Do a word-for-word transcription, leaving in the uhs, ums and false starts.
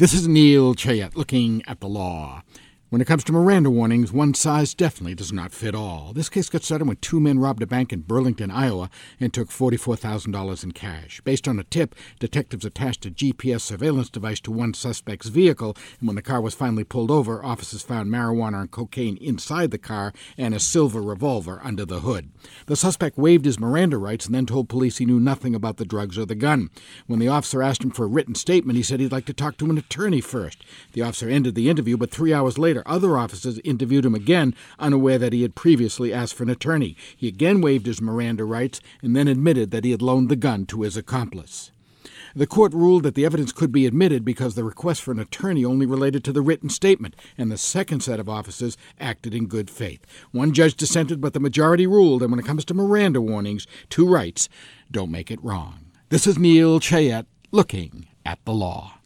This is Neil Chayet looking at the law. When it comes to Miranda warnings, one size definitely does not fit all. This case got started when two men robbed a bank in Burlington, Iowa, and took forty-four thousand dollars in cash. Based on a tip, detectives attached a G P S surveillance device to one suspect's vehicle, and when the car was finally pulled over, officers found marijuana and cocaine inside the car and a silver revolver under the hood. The suspect waived his Miranda rights and then told police he knew nothing about the drugs or the gun. When the officer asked him for a written statement, he said he'd like to talk to an attorney first. The officer ended the interview, but three hours later, other officers interviewed him again, unaware that he had previously asked for an attorney. He again waived his Miranda rights and then admitted that he had loaned the gun to his accomplice. The court ruled that the evidence could be admitted because the request for an attorney only related to the written statement, and the second set of officers acted in good faith. One judge dissented, but the majority ruled, and when it comes to Miranda warnings, two rights don't make it wrong. This is Neil Chayet looking at the law.